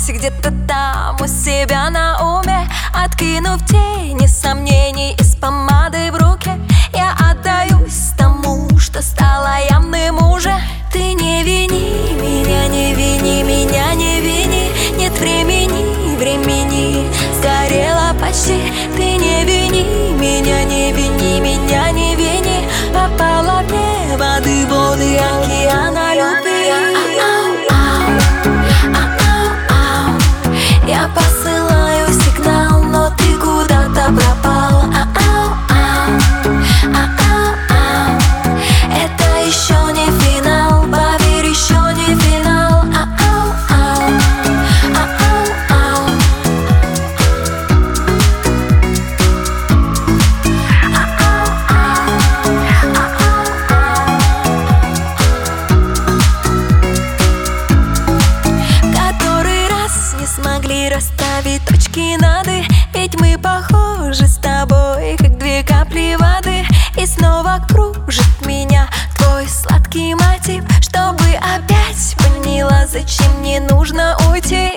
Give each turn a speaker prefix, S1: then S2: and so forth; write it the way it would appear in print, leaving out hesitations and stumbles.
S1: опять где-то там у себя на уме, откинув тени сомнений и с помадой в руке, я отдаюсь тому, что стало явным уже. Ты не вини меня, не вини меня, не вини. Нет времени, времени сгорело почти. Ты не вини меня, не вини меня, не вини. Попала мне воды, воды океана любви. Я посылаю сигнал, но ты куда-то пропал. Это еще не финал, поверь, еще не финал. Который раз не смогли расставить точки над «и», ведь мы похожи с тобой, как две капли воды. И снова кружит меня твой сладкий мотив, чтобы опять поняла, зачем мне нужно уйти.